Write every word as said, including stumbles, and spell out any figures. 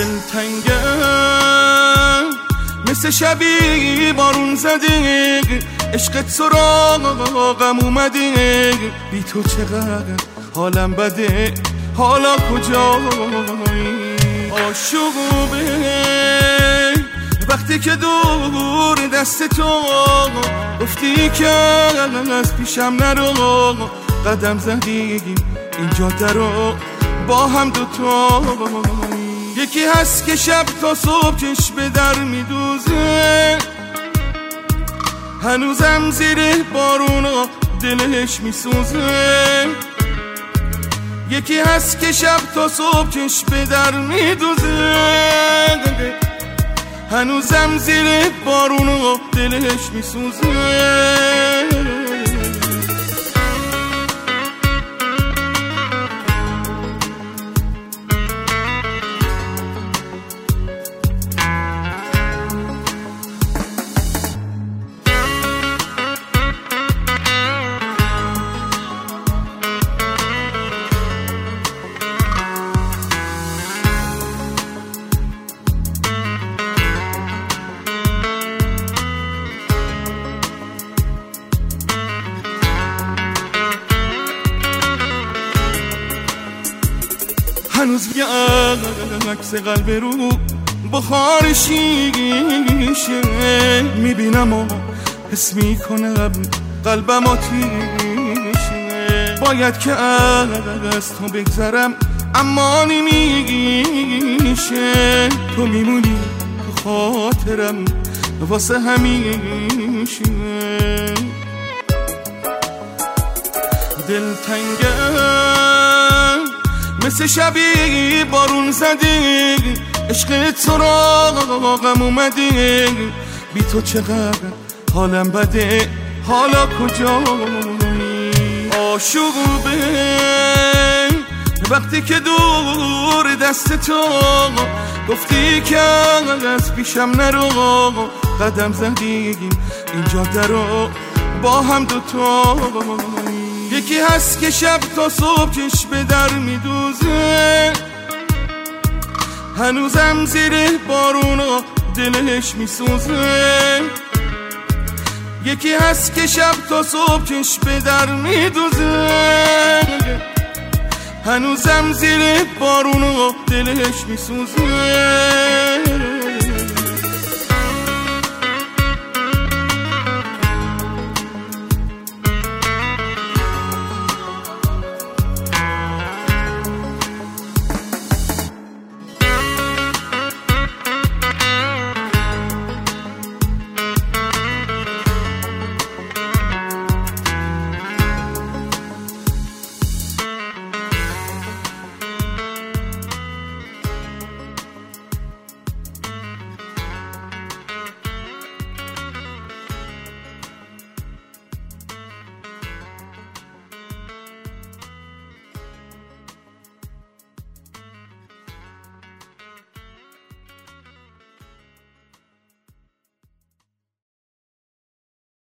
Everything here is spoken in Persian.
دلتنگم مثل شبی بارون زده، عشقت سراغم اومده، بی تو چقدر حالم بده، حالا کجایی؟ آشوبه وقتی که دور دست تو گفتی که از پیشم نرو، قدم زدیم این جاده رو با هم دوتا. یکی هست که شب تا صبح چشم به در میدوزه، هنوزم زیر بارونا دلش میسوزه. یکی هست که شب تا صبح چشم به در میدوزه، هنوزم زیر بارونا دلش میسوزه. هنوز یه عکس قلب رو بخارشیشه میبینم و حس میکنم قلبم آتیشه. باید که از تو بگذرم اما نمیشه، تو میمونی تو خاطرم واسه همیشه. دلتنگم مثل شبی بارون زده، عشقت سراغم اومده، بی تو چقدر حالم بده، حالا کجایی؟ آشوبه وقتی که دور دست تو گفتی که از پیشم نرو، قدم زدیم این جاده رو با هم دوتا. یکی هست که شب تا صبح چشم به در میدوزه، هنوزم زیر بارونا دلش میسوزه. یکی هست که شب تا صبح چشم به در میدوزه، هنوزم زیر بارونا دلش میسوزه.